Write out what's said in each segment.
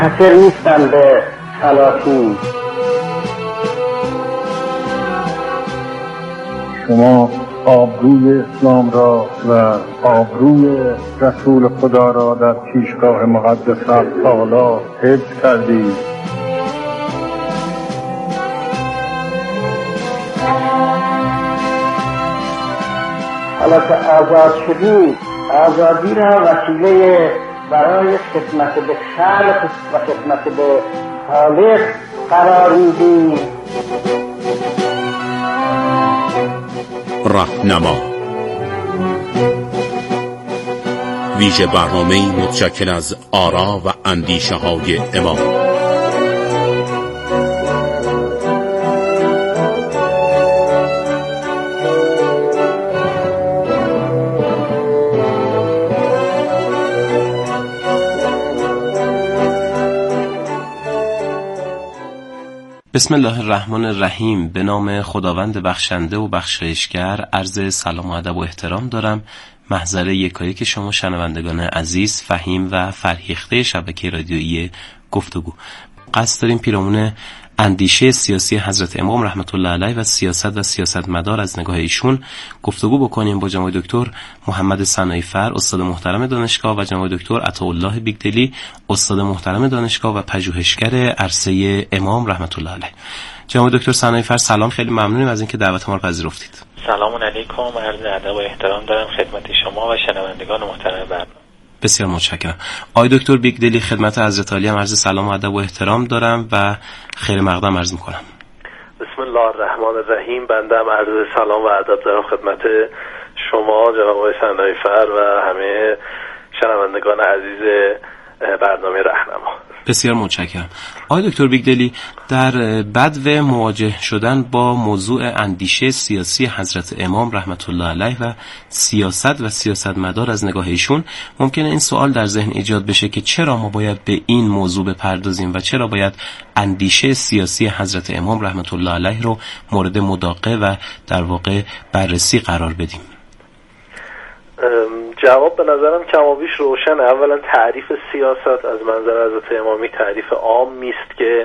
حاضر نیستم به سلاطین. شما آبروی اسلام را و آبروی رسول خدا را در پیشگاه مقدس تعالی حفظ کردید. حالا که آزاد شدیم، آزادی را وسیله برای خدمت به خلق و خدمت به خالق قرار میدیم. راهنما، ویژه برنامه‌ای متشکل از آرا و اندیشه های امام. بسم الله الرحمن الرحیم. به نام خداوند بخشنده و بخشایشگر عرض سلام و ادب و احترام دارم. محضر یکایک شما شنوندگان عزیز، فهیم و فرهیخته شبکه رادیویی گفتگو. قصد داریم پیرامون اندیشه سیاسی حضرت امام رحمت الله علیه و سیاست و سیاستمدار از نگاه ایشون گفتگو بکنیم با جناب دکتر محمد صنایع‌فر، استاد محترم دانشگاه، و جناب دکتر عطاالله بیگدلی، استاد محترم دانشگاه و پژوهشگر عرصه امام رحمت الله علیه. جناب دکتر صنایع‌فر سلام، خیلی ممنونیم از اینکه دعوت ما رو پذیرفتید. سلام علیکم، عرض ادب و احترام دارم خدمت شما و شنوندگان محترم برنامه. بسیار متشکرم. آقای دکتر بیگدلی، خدمت حضرت عالی هم عرض سلام و ادب و احترام دارم و خیر مقدم عرض می‌کنم. بسم الله الرحمن الرحیم. بنده هم عرض سلام و ادب دارم خدمت شما جناب آقای صنایع‌فر و همه شنوندگان عزیز برنامه راهنما. بسیار متشکرم. آقای دکتر بیگدلی، در بدو مواجه شدن با موضوع اندیشه سیاسی حضرت امام رحمت الله علیه و سیاست و سیاستمدار از نگاه ایشون، ممکنه این سوال در ذهن ایجاد بشه که چرا ما باید به این موضوع بپردازیم و چرا باید اندیشه سیاسی حضرت امام رحمت الله علیه رو مورد مداقه و در واقع بررسی قرار بدیم. جواب به نظرم کمابیش روشنه. اولا تعریف سیاست از منظر حضرت امامی تعریف عامی است که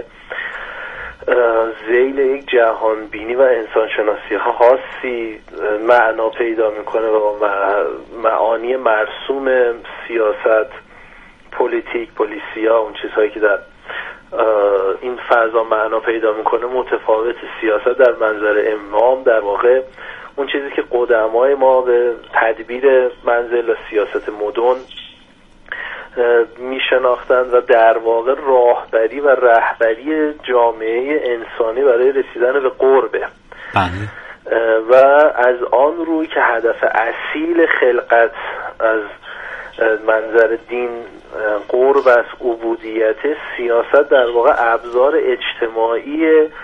ذیل یک جهان بینی و انسان شناسی خاصی معنا پیدا میکنه و معانی مرسوم سیاست، پولیتیک، پولیسیا، اون چیزهایی که در این فضا معنا پیدا میکنه متفاوت. سیاست در منظر امام در واقع اون چیزی که قدمای ما به تدبیر منزل و سیاست مدن میشناختند و در واقع راهبری و رهبری جامعه انسانی برای رسیدن به قربه. و از آن روی که هدف اصیل خلقت از منظر دین قرب از عبودیت، سیاست در واقع ابزار اجتماعی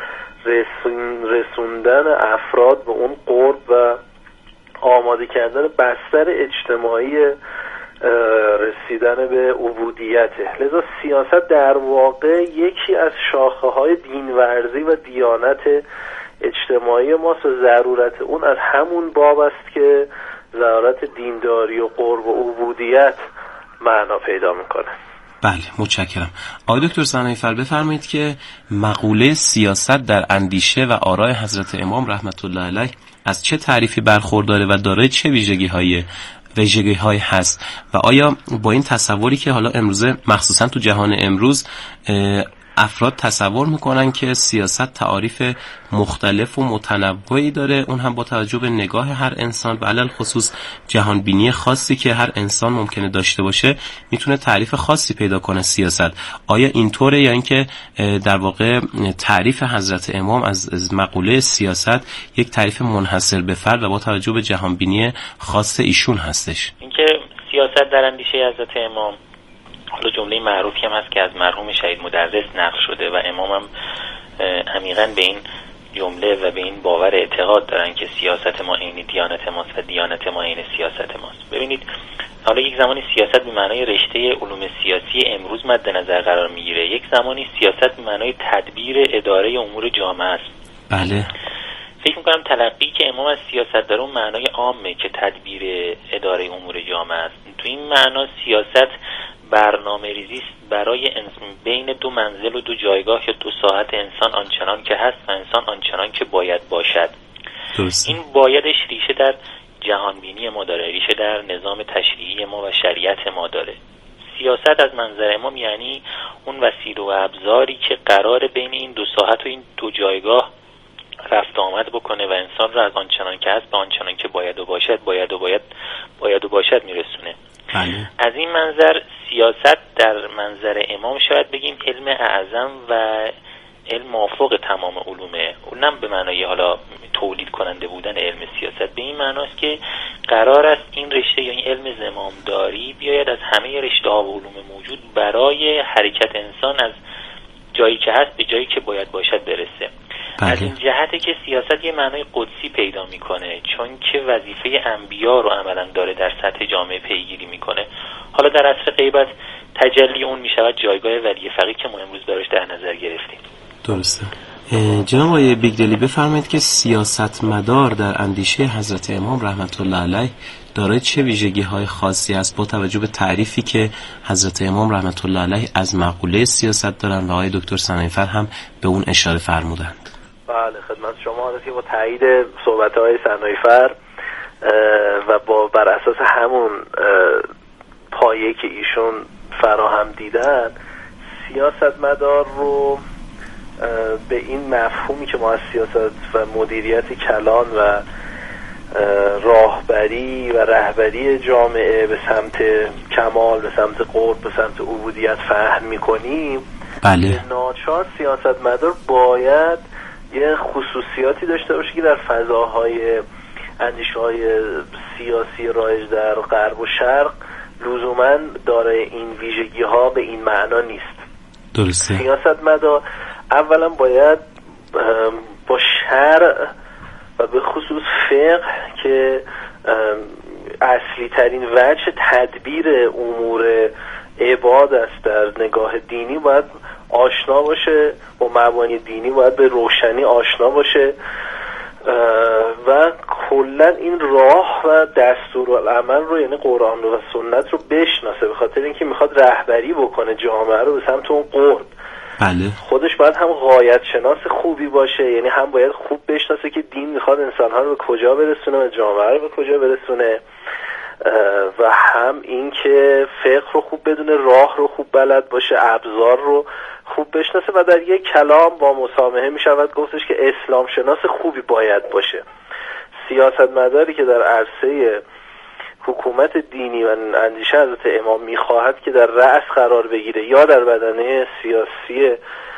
رسوندن افراد به اون قرب و آماده کردن بستر اجتماعی رسیدن به عبودیته. لذا سیاست در واقع یکی از شاخه‌های دینورزی و دیانت اجتماعی ماست و ضرورت اون از همون باب است که ضرورت دینداری و قرب و عبودیت معنا پیدا میکنه. بله، متشکرم. آقای دکتر صنایع‌فر بفرمایید که مقوله سیاست در اندیشه و آراء حضرت امام رحمت الله علیه از چه تعریفی برخورداره و دارای چه ویژگی‌هایی هست و آیا با این تصوری که حالا امروزه مخصوصا تو جهان امروز افراد تصور میکنن که سیاست تعاریف مختلف و متنوعی داره، اون هم با توجه به نگاه هر انسان و علل خصوص جهان بینی خاصی که هر انسان ممکنه داشته باشه، میتونه تعریف خاصی پیدا کنه سیاست. آیا اینطوره یا اینکه در واقع تعریف حضرت امام از مقوله سیاست یک تعریف منحصر به فرد و با توجه به جهان بینی خاص ایشون هستش؟ اینکه سیاست در اندیشه حضرت امام، حالا جمله معروفی هم هست که از مرحوم شهید مدرس نقل شده و امام هم عمیقاً به این جمله و به این باور اعتقاد دارن که سیاست ما عین دیانت ماست و دیانت ما عین سیاست ماست. ببینید، حالا یک زمانی سیاست به معنای رشته علوم سیاسی امروز مد نظر قرار میگیره، یک زمانی سیاست به معنای تدبیر اداره امور جامعه است. بله. فکر میکنم تلقی که امام از سیاست داره اون معنای عامه که تدبیر اداره امور جامعه است. تو این معنا سیاست برنامه ریزی است برای بین دو منزل و دو جایگاه یا دو ساحت انسان آنچنان که هست و انسان آنچنان که باید باشد. درست. این بایدش ریشه در جهانبینی ما داره، ریشه در نظام تشریعی ما و شریعت ما داره. سیاست از منظر امام یعنی اون وسیله و ابزاری که قرار بین این دو ساحت و این دو جایگاه رفت آمد بکنه و انسان را از آنچنان که هست به آنچنان که باید و باشد میرسونه. از این منظر سیاست در منظر امام شاید بگیم علم اعظم و علم مافوق تمام علومه. اونم به معنای حالا تولید کننده بودن علم سیاست، به این معناست که قرار است این رشته یا این علم زمامداری بیاید از همه رشته ها و علوم موجود برای حرکت انسان از جایی که هست به جایی که باید باشد برسه. از این جهته که سیاست یه معنای قدسی پیدا میکنه، چون که وظیفه انبیا رو عملا داره در سطح جامعه پیگیری میکنه. حالا در عصر غیبت تجلی اون میشود جایگاه ولی فقیه که ما امروز دارش در نظر گرفتیم. درسته. جناب آقای بیگدلی بفرمایید که سیاستمدار در اندیشه حضرت امام رحمت الله علیه دارای چه ویژگی‌های خاصی است با توجه به تعریفی که حضرت امام رحمت الله علیه از مقوله سیاست دارن و آقای دکتر صنایفر هم به اون اشاره فرمودند؟ بله، خدمت شما هست که با تایید صحبت‌های صنایفر و بر اساس همون پایه که ایشون فراهم دیدن، سیاستمدار رو به این مفهومی که ما از سیاست و مدیریت کلان و راهبری و رهبری جامعه به سمت کمال، به سمت قرب، به سمت عبودیت فهم می‌کنیم، بله، ناچار سیاستمدار باید یه خصوصیاتی داشته باشه که در فضاهای اندیشه‌های سیاسی رایج در غرب و شرق لزوماً دارای این ویژگی‌ها به این معنا نیست. درسته. سیاستمدار اولا باید با شرع و به خصوص فقه که اصلی ترین وجه تدبیر امور عباد است در نگاه دینی باید آشنا باشه، با مبانی دینی باید به روشنی آشنا باشه و کلا این راه و دستورالعمل رو یعنی قرآن و سنت رو بشناسه، به خاطر اینکه میخواد رهبری بکنه جامعه رو به سمت اون قرب. بله. خودش باید هم غایت شناس خوبی باشه، یعنی هم باید خوب بشناسه که دین میخواد انسانها رو به کجا برسونه و جامعه رو به کجا برسونه، و هم این که فقه رو خوب بدونه، راه رو خوب بلد باشه، ابزار رو خوب بشناسه و در یک کلام با مسامحه میشود گفتش که اسلام شناس خوبی باید باشه. سیاستمداری که در عرصه حکومت دینی و اندیشه حضرت امام میخواهد که در رأس قرار بگیره یا در بدنه سیاسی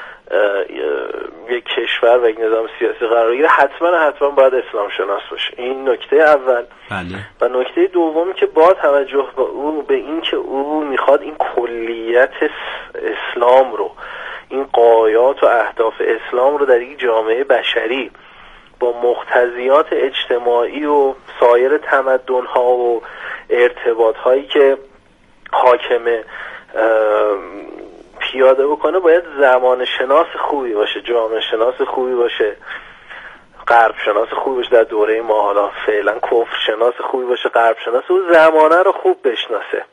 یک کشور و یک نظام سیاسی قرار بگیره، حتما باید اسلام شناس باشه. این نکته اول. بله. و نکته دومی که با توجه به این که او میخواد این کلیت اسلام رو، این غایات و اهداف اسلام رو در یک جامعه بشری با مقتضیات اجتماعی و سایر تمدن‌ها و ارتباط‌هایی که حاکمه پیاده بکنه، باید زمان شناس خوبی باشه، جامعه شناس خوبی باشه، غرب شناس خوبی باشه. در دوره ما حالا فعلا کفر شناس خوبی باشه، غرب شناس، و زمانه رو خوب بشناسه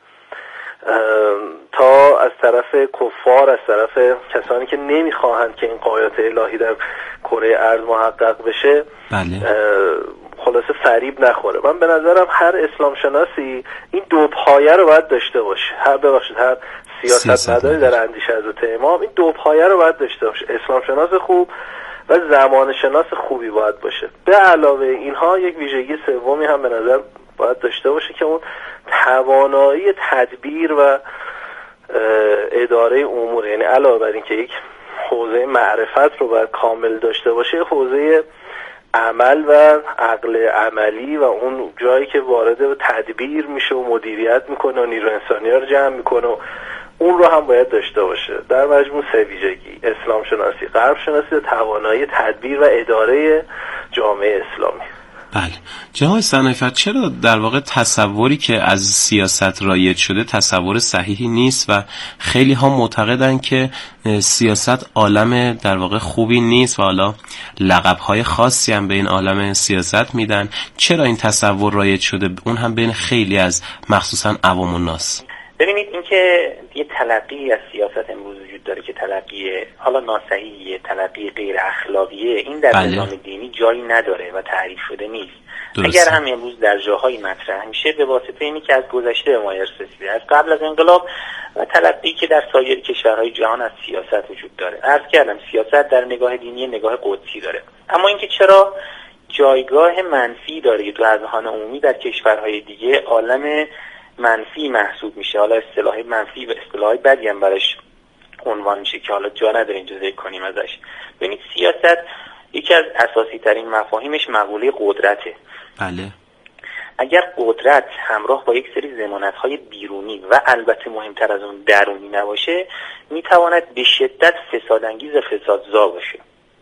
تا از طرف کفار، از طرف کسانی که نمیخواهند که این غایات الهی در کره ارض محقق بشه، بله، خلاصه فریب نخوره. من به نظرم هر اسلام شناسی این دو پایه رو باید داشته باشه. هر سیاستمداری در اندیشه حضرت امام این دو پایه رو باید داشته باشه، اسلام شناس خوب و زمان شناس خوبی باید باشه. به علاوه اینها یک ویژگی سومی هم به نظر باید داشته باشه که اون توانایی تدبیر و اداره امور، یعنی علاوه بر این که یک حوزه معرفت رو باید کامل داشته باشه، حوزه عمل و عقل عملی و اون جایی که وارد تدبیر میشه و مدیریت میکنه و نیرو انسانی ها رو جمع میکنه و اون رو هم باید داشته باشه. در مجموع سه ویژگی: اسلام شناسی، غرب شناسی و توانایی تدبیر و اداره جامعه اسلامی. بله. جناب صنایفر، چرا در واقع تصوری که از سیاست رایج شده تصور صحیحی نیست و خیلی ها معتقدن که سیاست عالم در واقع خوبی نیست و حالا لقب‌های خاصی هم به این عالم سیاست میدن؟ چرا این تصور رایج شده، اون هم بین خیلی از مخصوصا عوام الناس؟ ببینید، این که تلقی از سیاست امروز وجود داره که تلقی حالا ناصحیحه، تلقی غیر اخلاقیه، این در نظام دینی جایی نداره و تعریف شده نیست. اگر هم امروز در جاهایی مطرح میشه به واسطه اینی که از گذشته به ما ارث رسیده، از قبل از انقلاب و تلقی که در سایر کشورهای جهان از سیاست وجود داره. عرض کردم سیاست در نگاه دینی نگاه قدسی داره، اما اینکه چرا جایگاه منفی داره تو اذهان عمومی در کشورهای دیگه عالم منفی محسوب میشه، حالا اصطلاح منفی و اصطلاح بدی هم براش عنوان میشه که حالا جا نداره اینجا ذکر کنیم ازش. ببینید سیاست یکی از اساسی ترین مفاهیمش مقوله قدرته. بله. اگر قدرت همراه با یک سری ضمانت‌های بیرونی و البته مهمتر از اون درونی نباشه، میتواند به شدت فسادانگیز و فسادزا باشه.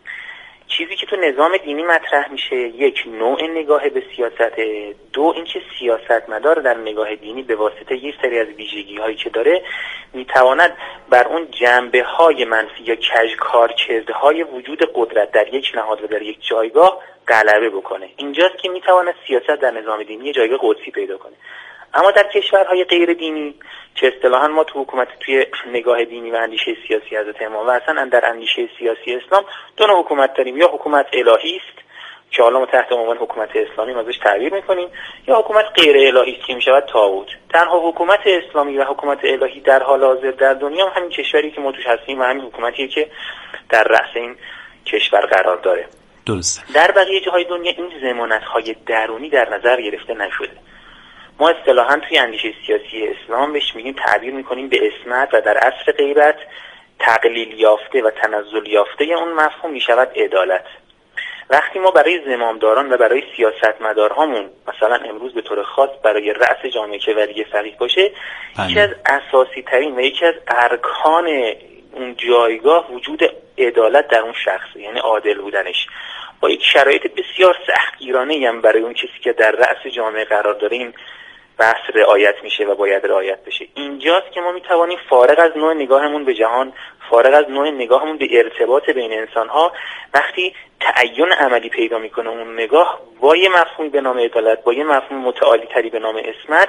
چیزی که تو نظام دینی مطرح میشه، یک نوع نگاه به سیاست، دو اینکه سیاستمدار در نگاه دینی به واسطه یک سری از ویژگی‌هایی که داره میتواند بر اون جنبه‌های منفی یا کژکارکردهای وجود قدرت در یک نهاد و در یک جایگاه غلبه بکنه. اینجاست که میتواند سیاست در نظام دینی جایگاه قدسی پیدا کنه. اما در کشورهای غیر دینی که اصطلاحاً ما تو حکومت توی نگاه دینی و اندیشه سیاسی حضرت امام و اصلا در اندیشه سیاسی اسلام دو نوع حکومت داریم، یا حکومت الهی است که حالا ما تحت عنوان حکومت اسلامی ازش تعبیر میکنیم، یا حکومت غیر الهی است که میشود طاغوت. تنها حکومت اسلامی و حکومت الهی در حال حاضر در دنیا همین کشوری که ما توش هستیم و همین حکومتیه که در رأس این کشور قرار داره. درست. در بقیه جاهای دنیا این ضمانت‌های درونی در نظر گرفته نشده. ما اصطلاحاً توی اندیشه سیاسی اسلام بهش میگیم، تعبیر میکنیم به عصمت و در عصر غیبت تقلیل یافته و تنزل یافته اون مفهوم میشود عدالت. وقتی ما برای زمامداران و برای سیاستمدارهامون مثلا امروز به طور خاص برای رأس جامعه که ولی فقیه باشه، یکی از اساسی ترین و یکی از ارکان اون جایگاه وجود عدالت در اون شخص، یعنی عادل بودنش، با یک شرایط بسیار سختگیرانه هم برای اون کسی که در رأس جامعه قرار داره این بحث رعایت میشه و باید رعایت بشه. اینجاست که ما میتوانیم فارغ از نوع نگاهمون به جهان، فارغ از نوع نگاهمون به ارتباط بین انسانها، وقتی تعین عملی پیدا میکنه اون نگاه با یه مفهوم به نام عدالت، با یه مفهوم متعالی تری به نام عصمت،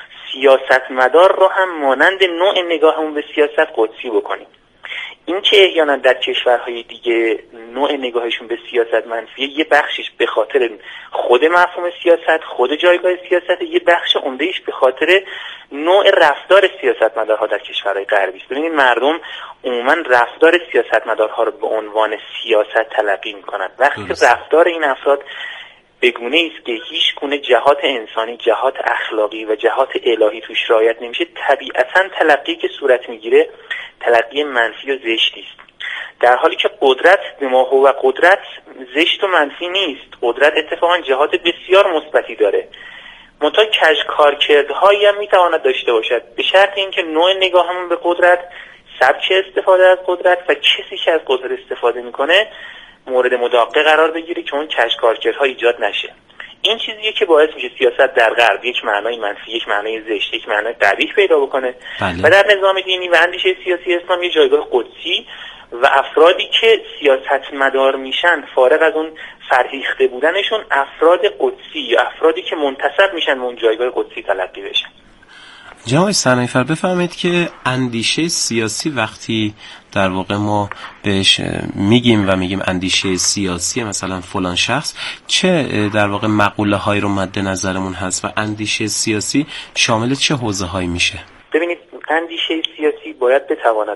سیاستمدار رو هم مانند نوع نگاهمون به سیاست قدسی بکنیم. این که احیانا در کشورهای دیگه نوع نگاهشون به سیاست منفیه، یه بخشش به خاطر خود مفهوم سیاست، خود جایگاه سیاست، یه بخش عمدهش به خاطر نوع رفتار سیاستمدارها در کشورهای غربی است. ببینید مردم عموما رفتار سیاستمدارها رو به عنوان سیاست تلقی میکنن. وقتی رفتار این افراد به گونه است که هیچ گونه جهات انسانی، جهات اخلاقی و جهات الهی توش رعایت نمیشه، طبیعتا تلقی که صورت میگیره تلقی منفی و زشتی است. در حالی که قدرت به ما و قدرت زشت و منفی نیست، قدرت اتفاقا جهات بسیار مثبتی داره، منتها کژکارکردهایی هم میتواند داشته باشد، به شرط اینکه نوع نگاهمون به قدرت، سبک استفاده از قدرت و کسی که از قدرت استفاده میکنه مورد مداقه قرار بگیره که اون کژکارکردها ایجاد نشه. این چیزیه که باعث میشه سیاست در غرب یک معنای منفی، یک معنای زشت، یک معنای قبیح پیدا بکنه. و در نظام دینی و اندیشه سیاسی اسلام یه جایگاه قدسی و افرادی که سیاستمدار میشن فارغ از اون فرهیخته بودنشون افراد قدسی یا افرادی که منتسب میشن به اون جایگاه قدسی تلقی بشن. جناب صنایفر بفرمایید که اندیشه سیاسی وقتی در واقع ما بهش میگیم اندیشه سیاسی مثلا فلان شخص، چه در واقع مقوله هایی رو مد نظرمون هست و اندیشه سیاسی شامل چه حوزه هایی میشه؟ ببینید اندیشه سیاسی باید بتواند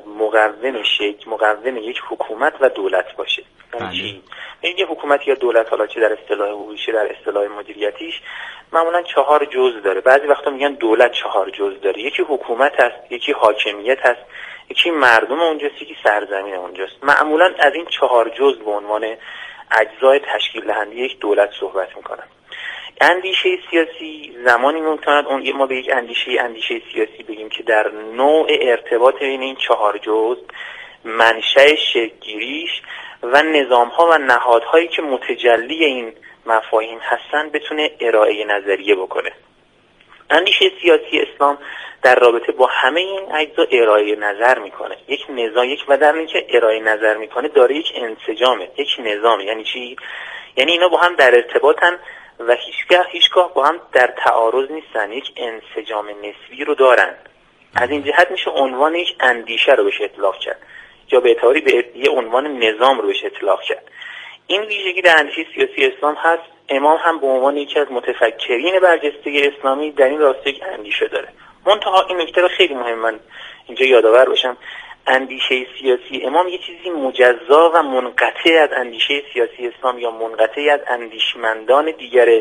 مقوم یک حکومت و دولت باشه. یعنی یه حکومت یا دولت، حالا چه در اصطلاح حقوقی در اصطلاح مدیریتیش، معمولا 4 جزء داره. بعضی وقتا میگن دولت 4 جزء داره. یکی حکومت هست، یکی حاکمیت هست، یکی مردم اونجاست، یکی سرزمین اونجاست. معمولا از این 4 جزء به عنوان اجزای تشکیل دهنده یک دولت صحبت میکنن. اندیشه سیاسی زمانی ممکن ما به یک اندیشه سیاسی بگیم که در نوع ارتباط بین این 4 جزء، منشأ شکل‌گیریش و نظام‌ها و نهادهایی که متجلی این مفاهیم هستن بتونه ارائه نظریه بکنه. اندیشه سیاسی اسلام در رابطه با همه این اجزا ارائه نظر میکنه. یک و در این که ارائه نظر میکنه داره یک انسجامه، یک نظامه. یعنی چی؟ یعنی اینا با هم در ارتباطن و هیچگاه با هم در تعارض نیستن، یک انسجام نسبی رو دارن. از این جهت میشه عنوان یک اندیشه رو بهش اطلاق کرد یا به اعتباری به یه عنوان نظام رو بهش اطلاق کرد. این ویژگی در اندیشه سیاسی اسلام هست. امام هم به عنوان یکی از متفکرین برجسته اسلامی در این راسته یک اندیشه داره. منتها این نکته رو خیلی مهم من اینجا یادآور باشم، اندیشه سیاسی امام یه چیزی مجزا و منقطع از اندیشه سیاسی اسلام یا منقطع از اندیشمندان دیگر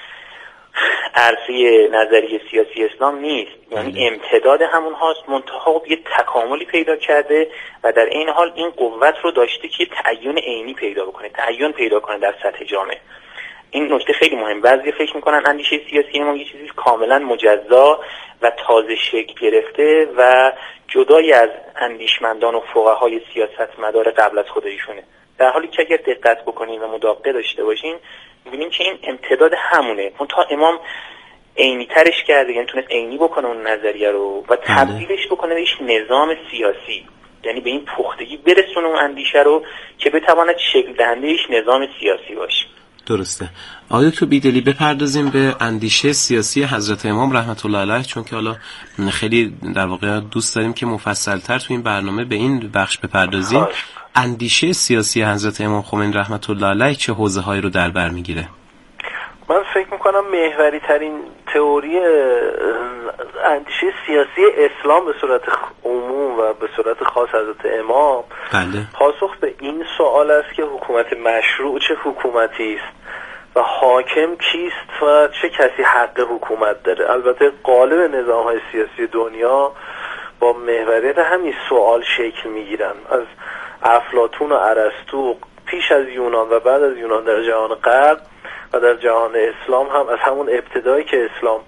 عرصه نظری سیاسی اسلام نیست، یعنی امتداد همون هاست، منتها یه تکاملی پیدا کرده و در این حال این قوت رو داشته که تعین عینی پیدا بکنه، تعین پیدا کنه در سطح جامعه. این نکته خیلی مهم. بعضی فکر میکنن اندیشه سیاسی امام یه چیزی کاملا مجزا و تازه شکل گرفته و جدای از اندیشمندان و فقهای سیاستمدار قبل از خود ایشونه، در حالی که اگر دقت بکنیم و مداقه داشته باشیم می‌بینیم که این امتداد همونه. منتها امام عینی ترش کرده، یعنی تونست عینی بکنه اون نظریه رو و تبدیلش بکنه بهش نظام سیاسی، یعنی به این پختگی برسونه اون اندیشه رو که بتواند شکل دهندهش نظام سیاسی باشه. درسته. آیا تو بیدلی بپردازیم به اندیشه سیاسی حضرت امام رحمت الله علیه، چون که حالا خیلی در واقع دوست داریم که مفصل‌تر تو این برنامه به این بخش بپردازیم. اندیشه سیاسی حضرت امام خمینی رحمت الله علیه چه حوزه‌هایی رو در بر میگیره؟ من فکر میکنم محوری ترین تئوری اندیشه سیاسی اسلام به صورت عموم و به صورت خاص حضرت امام پاسخ به این سوال است که حکومت مشروع چه حکومتی است و حاکم کیست و چه کسی حق حکومت داره. البته قالب نظام‌های سیاسی دنیا با محوریت همین سوال شکل میگیرن. از افلاطون و ارسطو پیش از یونان و بعد از یونان در جهان غرب و در جهان اسلام هم از همون ابتدایی که اسلام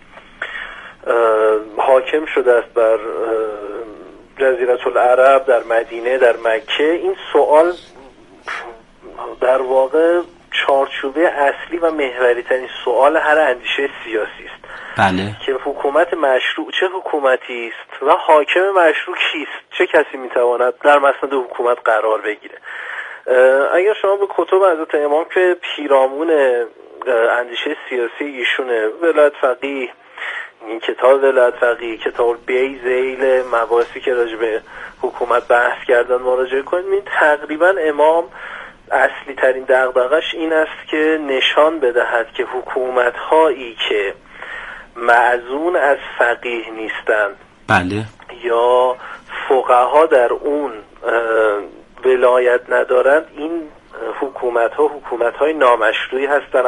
حاکم شده است بر جزیره العرب، در مدینه، در مکه، این سوال در واقع چارچوبه اصلی و محوری ترین سوال هر اندیشه سیاسی است. بله. که حکومت مشروع چه حکومتی است و حاکم مشروع کیست، چه کسی میتواند در مسند حکومت قرار بگیره. اگر شما به کتب حضرت امام که پیرامون اندیشه سیاسی ایشونه، ولایت فقیه، این کتاب ولایت فقیه، کتاب بیزیل مباحثی که راجع به حکومت بحث کردن مراجعه کنید، تقریبا امام اصلی ترین دغدغش این است که نشان بدهد که حکومت هایی که معزون از فقیه نیستند، بله، یا فقها در اون ولایت ندارند، این حکومت های نامشروعی هستند.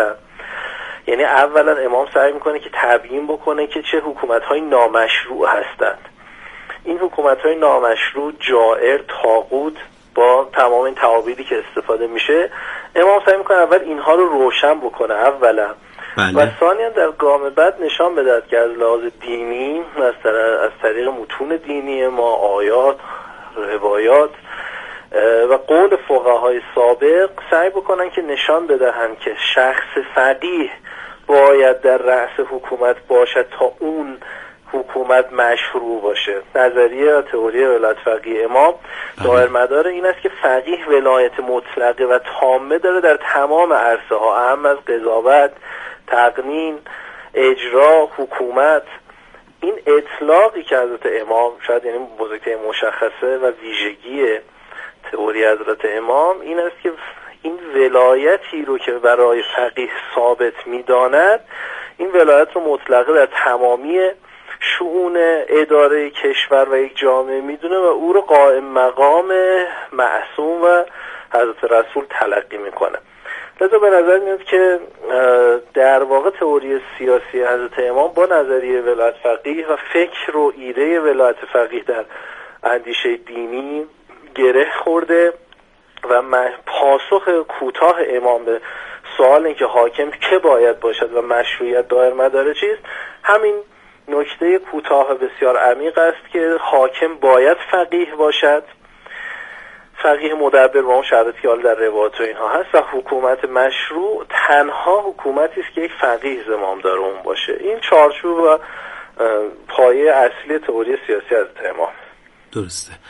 اولا امام سعی میکنه که تبیین بکنه که چه حکومت های نامشروع هستند. این حکومت های نامشروع، جائر، طاغوت، با تمام این تعابیری که استفاده میشه، امام سعی میکنه اول اینها رو روشن بکنه اولا، و ثانیا در گام بعد نشان بدهد که از لحاظ دینی از طریق متون دینی ما، آیات، روایات و قول فقهای سابق سعی بکنن که نشان بدهند که شخص فقیه باید در رأس حکومت باشد تا اون حکومت مشروع باشه. نظریه و تئوری ولایت فقیه امام دایر مدار این است که فقیه ولایت مطلقه و تامه داره در تمام عرصه ها، اهم از قضاوت، تقنین، اجرا، حکومت. این اطلاقی که حضرت امام، شاید یعنی بزرگترین مشخصه و ویژگی تئوری حضرت امام این است که این ولایتی رو که برای فقیه ثابت می‌داند، این ولایت رو مطلقه در تمامی شؤون اداره کشور و یک جامعه میدونه و او رو قائم مقام معصوم و حضرت رسول تلقی میکنه. لذا به نظر میاد که در واقع تئوری سیاسی حضرت امام با نظریه ولایت فقیه و فکر و ایده ولایت فقیه در اندیشه دینی گره خورده و پاسخ کوتاه امام به سوال این که حاکم که باید باشد و مشروعیت دایر مدار چیست، همین نکته کوتاه بسیار عمیق است که حاکم باید فقیه باشد، فقیه مدبر با اون شرایطی که حالا در روایات و اینها هست، و حکومت مشروع تنها حکومتی است که یک فقیه زمامدار اون باشه. این چارچوب و پایه اصلی تئوری سیاسی از امام. درسته.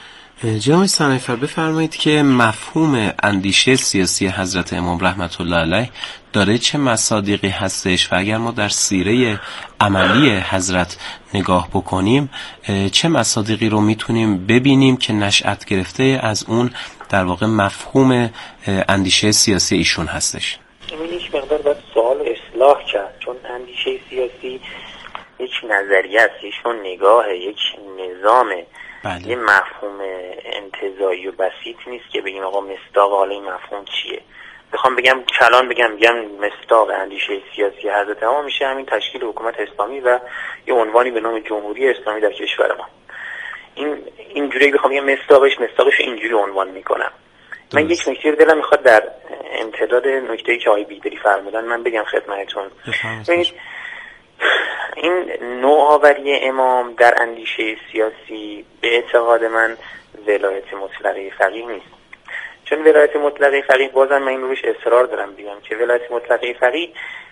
جناب صنایفر بفرمایید که مفهوم اندیشه سیاسی حضرت امام رحمت الله علیه داره چه مصادیقی هستش و اگر ما در سیره عملی حضرت نگاه بکنیم چه مصادیقی رو میتونیم ببینیم که نشأت گرفته از اون در واقع مفهوم اندیشه سیاسی ایشون هستش؟ این یک مقدار باید سوال اصلاح کرد، چون اندیشه سیاسی یک نظریه است، یک نگاه، یک نظامه. بله. یه مفهوم انتزاعی و بسیط نیست که بگیم آقا مصداق حالا این مفهوم چیه. بخوام بگم کلان بگم مصداق اندیشه سیاسی حضرت امام میشه همین تشکیل حکومت اسلامی و یه عنوانی به نام جمهوری اسلامی در کشور ما. اینجوری بخوام بگم مصداقش اینجوری عنوان میکنم. من یک نکته رو دلم میخواد در امتداد نکته‌ای که آقای بیگدلی فرمودن من بگم خدمتتون. ببینید این نوآوری امام در اندیشه سیاسی به اعتقاد من ولایت مطلقه فقیه نیست. چون ولایت مطلقه فقیه بازم من این روش اصرار دارم بگم که ولایت مطلقه فقیه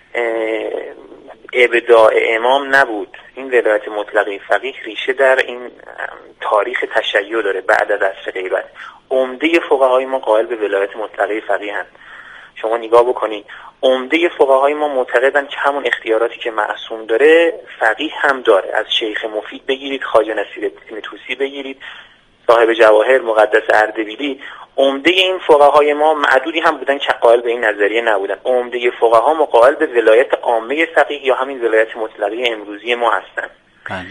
ابداع امام نبود. این ولایت مطلقه فقیه ریشه در این تاریخ تشیع داره. بعد از عصر غیبت عمده فقهای ما قائل به ولایت مطلقه فقیه هستند. شما نگاه بکنید عمده فقهای ما معتقدن که همون اختیاراتی که معصوم داره فقیه هم داره. از شیخ مفید بگیرید، خواجه نصیرالدین طوسی بگیرید، صاحب جواهر، مقدس اردبیلی، عمده این فقهای ما معدودی هم بودن که قائل به این نظریه نبودن. عمده فقها ما قائل به ولایت عامه فقیه یا همین ولایت مطلقه امروزی ما هستن. بله.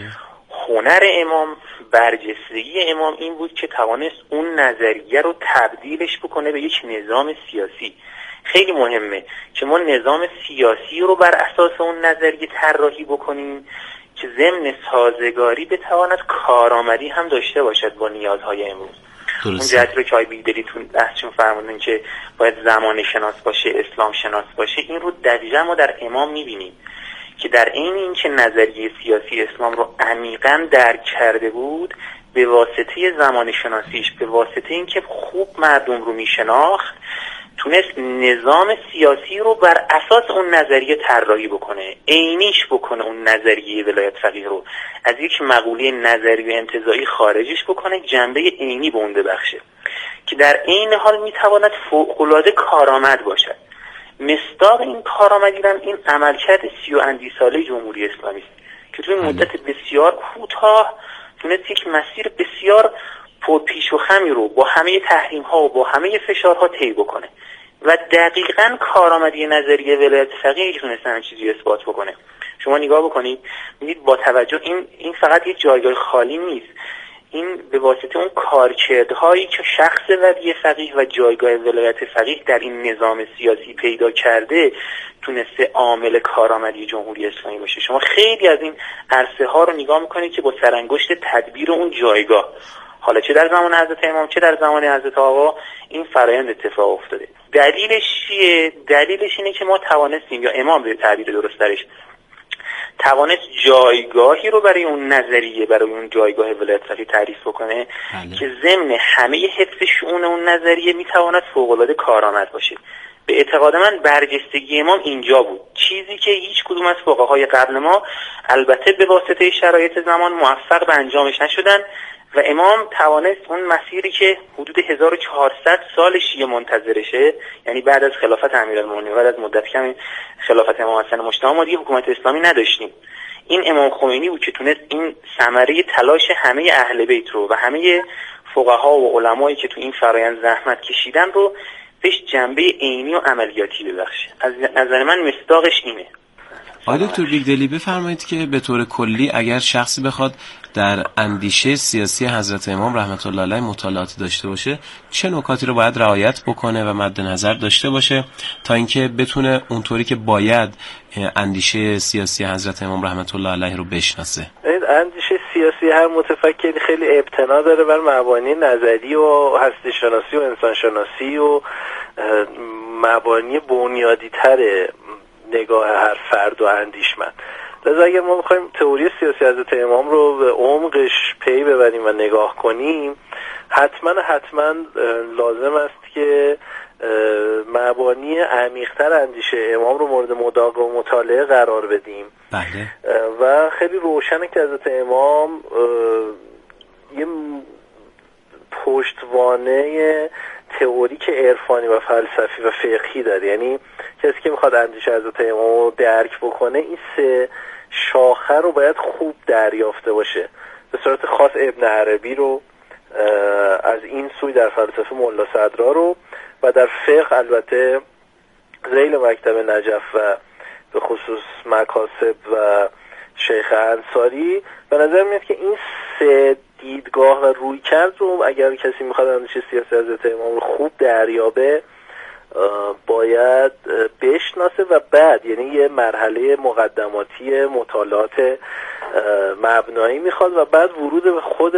هنر امام، برجستگی امام این بود که توانست اون نظریه رو تبدیلش بکنه به یک نظام سیاسی. خیلی مهمه که ما نظام سیاسی رو بر اساس اون نظریه طراحی بکنیم که ضمن سازگاری بتواند کارآمدی هم داشته باشد با نیازهای امروز. اون جهت رو که آقای بیگدلی تو بحثشون فرمودن که باید زمان شناس باشه، اسلام شناس باشه، این رو دقیقاً ما در امام می‌بینیم که در عین اینکه نظریه سیاسی اسلام رو عمیقاً درک کرده بود، به واسطه زمان شناسیش، به واسطه اینکه خوب مردم رو میشناخت، تونست نظام سیاسی رو بر اساس اون نظریه طراحی بکنه، عینیش بکنه، اون نظریه ولایت فقیه رو از یک مقوله نظری و انتزاعی خارجش بکنه، جنبه عینی به اون ببخشه که در عین حال میتواند فوق‌العاده کارآمد باشد. مصداق این کارآمدی هم این عملکرد 30 ساله جمهوری اسلامی است که توی مدت بسیار کوتاه تونست یک مسیر بسیار پرپیش و خمی رو با همه تحریم ها و با همه فشارها طی بکنه و دقیقاً کارآمدی نظریه ولایت فقیه تونستن همین چیزی اثبات بکنه. شما نگاه بکنید می‌بینید با توجه این فقط یک جایگاه خالی نیست، این به واسطه اون کارکردهایی که شخص ولی فقیه و جایگاه ولایت فقیه در این نظام سیاسی پیدا کرده تونسته عامل کارآمدی جمهوری اسلامی باشه. شما خیلی از این عرصه ها رو نگاه میکنید که با سرانگشت تدبیر اون جایگاه، حالا چه در زمان حضرت امام چه در زمان حضرت آقا، این فرایند اتفاق افتاده. دلیلش چیه؟ دلیلش اینه که ما توانستیم، یا امام به تعبیر درست‌ترش توانست جایگاهی رو برای اون نظریه، برای اون جایگاه ولایت فقیه تعریف بکنه که ضمن همه حفظ شؤون اون نظریه میتواند فوق‌العاده کارآمد باشه. به اعتقاد من برجستگی امام اینجا بود، چیزی که هیچ کدوم از فقهای قبل ما البته به واسطه شرایط زمان موفق به انجامش نشدن و امام توانست اون مسیری که حدود 1400 سال شیعه منتظرشه، یعنی بعد از خلافت امیرالمومنین، بعد از مدت کمی خلافت امام حسن مجتبی ما دیگه حکومت اسلامی نداشتیم، این امام خمینی بود که تونست این ثمره تلاش همه اهل بیت رو و همه فقها و علمایی که تو این فرایند زحمت کشیدن رو بهش جنبه عینی و عملیاتی ببخشه. از نظر من مصداقش اینه. آقای دکتر بیگدلی بفرمایید که به طور کلی اگر شخصی بخواد در اندیشه سیاسی حضرت امام رحمت الله علیه مطالعاتی داشته باشه چه نکاتی رو باید رعایت بکنه و مد نظر داشته باشه تا اینکه بتونه اونطوری که باید اندیشه سیاسی حضرت امام رحمت الله علیه رو بشناسه؟ اندیشه سیاسی هر متفکری خیلی ابتنا داره بر مبانی نظری و هستی شناسی و انسان شناسی و مبانی بنیادی تر نگاه هر فرد و اندیشمند. لذا اگر ما بخوایم تئوری سیاسی حضرت امام رو به عمقش پی ببریم و نگاه کنیم، حتما لازم است که مبانی عمیق‌تر اندیشه امام رو مورد مداقه و مطالعه قرار بدیم. بله. و خیلی روشنه که حضرت امام یه پشتوانه تئوریک عرفانی و فلسفی و فقهی داره. یعنی کسی که میخواد اندیشه حضرت امام رو درک بکنه این سه شاخه رو باید خوب دریافته باشه. به صورت خاص ابن عربی رو از این سوی در فلسفه ملا صدرا رو، و در فقه البته ذیل مکتب نجف و به خصوص مکاسب و شیخ انصاری. به نظر میاد که این سه دیدگاه و رویکرد رو اگر کسی میخواد اندیشه سیاسی حضرت امام رو خوب دریابه باید بشناسه و بعد، یعنی یه مرحله مقدماتی مطالعات مبنایی میخواد و بعد ورود به خود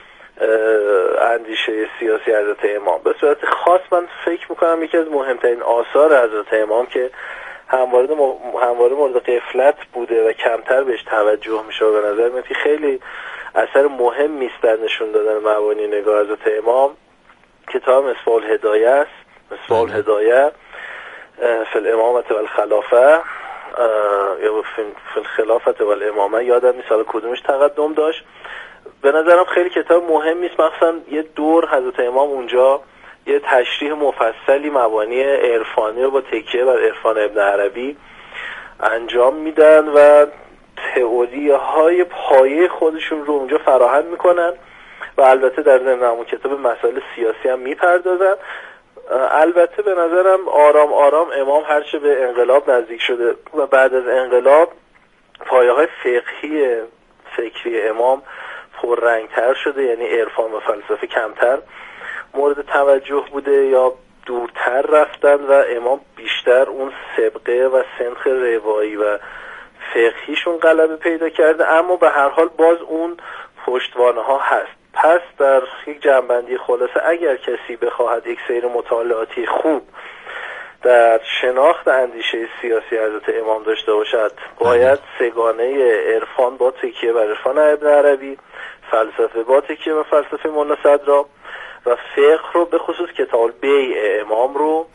اندیشه سیاسی حضرت امام. به صورت خاص من فکر میکنم یکی از مهمترین آثار حضرت امام که همواره مورد غفلت بوده و کمتر بهش توجه میشه و به نظر میاد که خیلی اثر مهمی است در نشون دادن مبانی نگاه حضرت امام، کتاب مصباح الهدایه است. مصباح الهدایه فی الامامه و الخلافه یا فی الخلافه و الامامه، یادم نیست حالا کدومش تقدم داشت. به نظرم خیلی کتاب مهمی است، مخصوصا یه دور حضرت امام اونجا یه تشریح مفصلی مبانی عرفانی رو با تکیه بر عرفان ابن عربی انجام میدن و تئوریه های پایه خودشون رو اونجا فراهم میکنن و البته در ضمن همون کتاب مسائل سیاسی هم میپردازن. البته به نظرم آرام آرام امام هرچه به انقلاب نزدیک شده و بعد از انقلاب پایه های فکری امام پررنگتر شده، یعنی عرفان و فلسفه کمتر مورد توجه بوده یا دورتر رفتن و امام بیشتر اون سبقه و سنخ روایی و فقهیشون غلبه پیدا کرده، اما به هر حال باز اون پشتوانه ها هست. پس در یک جنبندی خلاصه اگر کسی بخواهد یک سیر مطالعاتی خوب در شناخت اندیشه سیاسی حضرت امام داشته باشد باید سگانه عرفان با تکیه بر عرفان ابن عربی، فلسفه با تکیه بر فلسفه ملا صدرا و فقه رو به خصوص کتاب بیع امام رو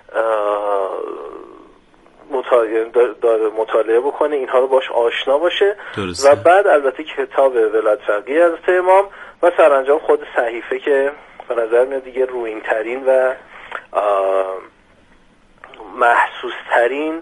مطالعه بکنه، اینها رو باش آشنا باشه. درسته. و بعد البته کتاب ولایت فقیه حضرت امام و سرانجام خود صحیفه که به نظر میاد دیگه روین ترین و محسوس ترین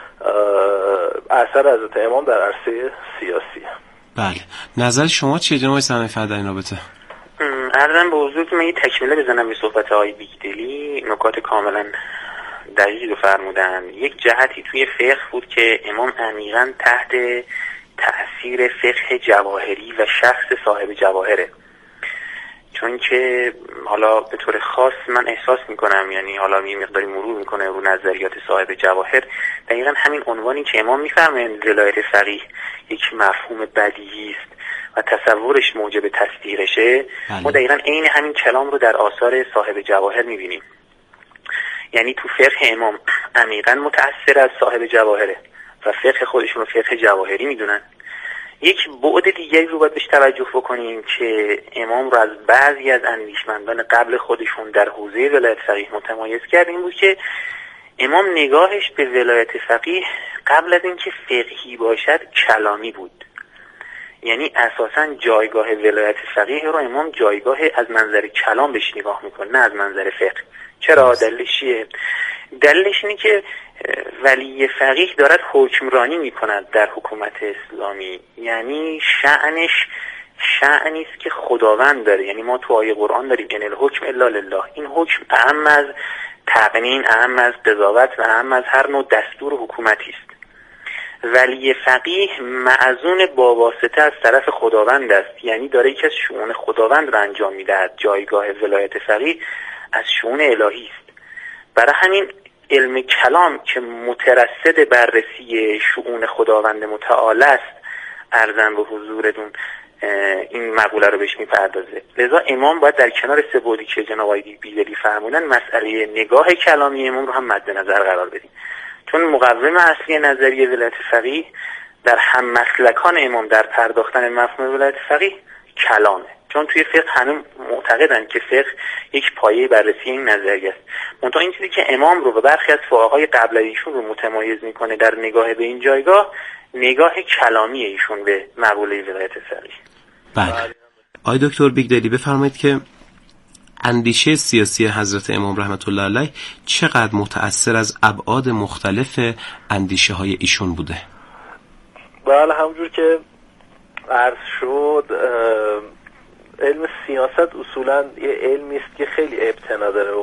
اثر حضرت امام در عرصه سیاسی. بله، نظر شما چیه جناب ثنایی فر در این رابطه؟ عرضم به حضور که من یه تکمیله بزنم به صحبت آقای بیگدلی. نکات کاملا دقیقی رو فرمودن. یک جهتی توی فقه بود که امام عمیقاً تحت تأثیر فقه جواهری و شخص صاحب جواهره، چون که حالا به طور خاص من احساس میکنم، یعنی حالا یه مقداری مرور میکنه رو نظریات صاحب جواهر، دقیقاً همین عنوانی که امام میفرمایند ولایت فقیه یک مفهوم بدیهی است و تصورش موجب تصدیقشه، ما دقیقاً عین همین کلام رو در آثار صاحب جواهر میبینیم. یعنی تو فقه امام عمیقاً متأثر از صاحب جواهره و فقه خودشون رو فقه جواهری میدونن. یک بعد دیگری رو باید بهش توجه بکنیم که امام رو از بعضی از اندیشمندان قبل خودشون در حوزه ولایت فقیه متمایز کرد، این بود که امام نگاهش به ولایت فقیه قبل از اینکه فقهی باشد کلامی بود. یعنی اساساً جایگاه ولایت فقیه رو امام جایگاه از منظر کلام بهش نگاه میکنه، نه از منظر فقه. چرا؟ دلیلش چیه؟ دلیلش اینه که ولی فقیه دارد حکمرانی میکند در حکومت اسلامی، یعنی شأنی است که خداوند داره. یعنی ما تو آیه قرآن داریم ان الحکم الا لله، این حکم اعم از تقنین، اعم از قضاوت و اعم از هر نوع دستور حکومتی است. ولی فقیه معزون با واسطه از طرف خداوند است، یعنی داره یکی از شؤون خداوند رو انجام میدهد. جایگاه ولایت فقیه از شؤون الهی است. برای همین علم کلام که مترصد بررسی شؤون خداوند متعال است، عرضاً به حضورتون این مقوله رو بهش میپردازه. لذا امام باید در کنار سه بعدی که جناب آقای بیگدلی فرمودن مسئله نگاه کلامی امام رو هم مد نظر قرار بدیم، چون مقوم اصلی نظریه ولایت فقیه در هم مسلکان امام در پرداختن مفهوم ولایت فقیه کلامه. چون توی فقه همه معتقدن که فقه یک پایه بررسی این نظریه است. منتها این چیزی که امام رو و برخی از فقهای قبل ایشون رو متمایز میکنه در نگاه به این جایگاه، نگاه کلامی ایشون به مقوله ولایت فقیه. بله. آقای دکتر بیگدلی بفرمایید که اندیشه سیاسی حضرت امام رحمت الله علیه چقدر متأثر از ابعاد مختلف اندیشه های ایشون بوده؟ بله، همونجور که عرض شد علم سیاست اصولا یه علمی است که خیلی ابتنا داره